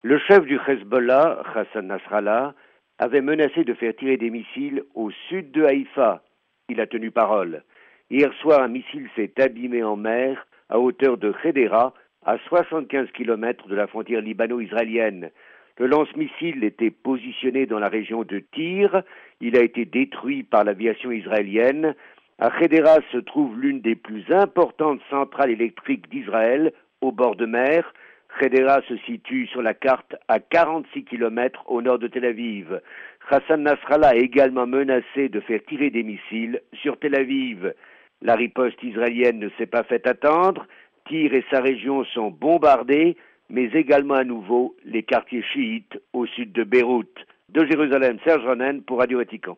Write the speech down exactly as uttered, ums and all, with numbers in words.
Le chef du Hezbollah, Hassan Nasrallah, avait menacé de faire tirer des missiles au sud de Haïfa. Il a tenu parole. Hier soir, un missile s'est abîmé en mer à hauteur de Khedera, à soixante-quinze kilomètres de la frontière libano-israélienne. Le lance-missile était positionné dans la région de Tyr. Il a été détruit par l'aviation israélienne. À Khedera se trouve l'une des plus importantes centrales électriques d'Israël, au bord de mer. Khedera se situe sur la carte à quarante-six kilomètres au nord de Tel Aviv. Hassan Nasrallah a également menacé de faire tirer des missiles sur Tel Aviv. La riposte israélienne ne s'est pas fait attendre. Tyr et sa région sont bombardés, mais également à nouveau les quartiers chiites au sud de Beyrouth. De Jérusalem, Serge Ronen pour Radio Vatican.